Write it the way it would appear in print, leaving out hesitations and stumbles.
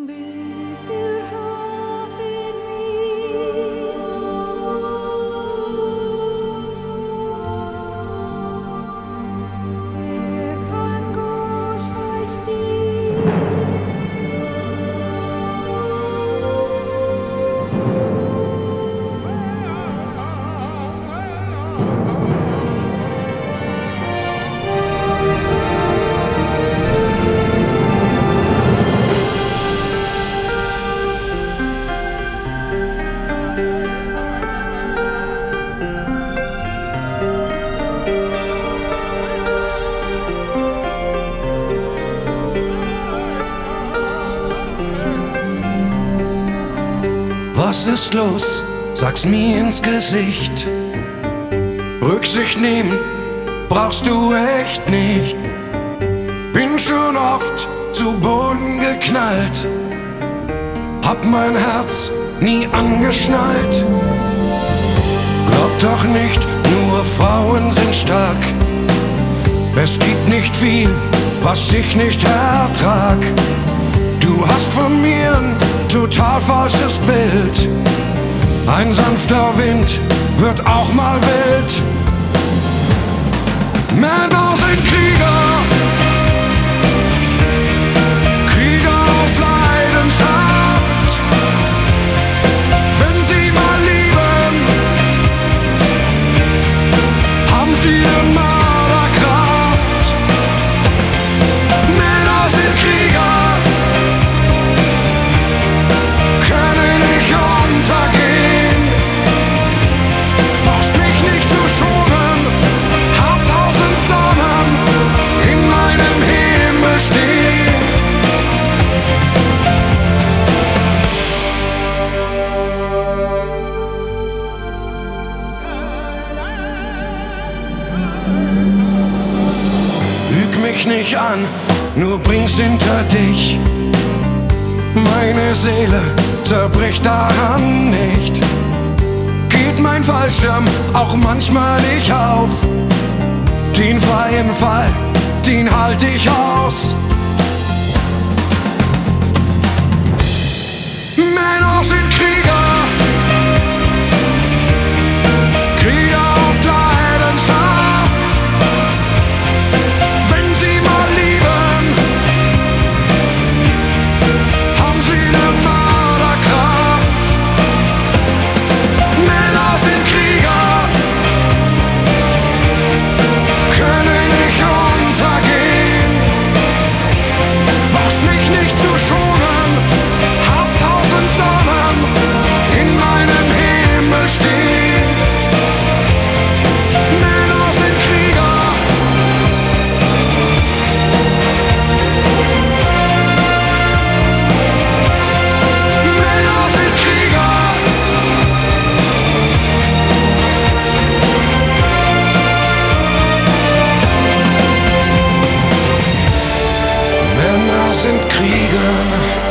Was ist los? Sag's mir ins Gesicht. Rücksicht nehmen brauchst du echt nicht. Bin schon oft zu Boden geknallt, hab mein Herz nie angeschnallt. Glaub doch nicht, nur Frauen sind stark. Es gibt nicht viel, was ich nicht ertrag. Du hast von mir ein total falsches Bild. Ein sanfter Wind wird auch mal wild. Männer sind Krieger, Krieger aus Leidenschaft. Wenn sie mal lieben, haben sie eine Mörderkraft. Männer sind Krieger, können nicht untergehen. Brauchst mich nicht zu schonen, hab 1000 Sonnen in meinem Himmel stehen. Lüg mich nicht an, nur bring's hinter dich. Meine Seele zerbricht daran nicht. Geht mein Fallschirm auch manchmal nicht auf. Den freien Fall, den halt ich aus. Männer sind Krieger, Krieger aus Leidenschaft. Wenn sie mal lieben, haben sie eine Mörderkraft. Männer sind Krieger, können nicht untergehen. Brauchst mich nicht zu schonen, hab 1000 Sonnen in meinem Himmel stehen. Männer sind Krieger, Männer sind Krieger. Männer sind Krieger.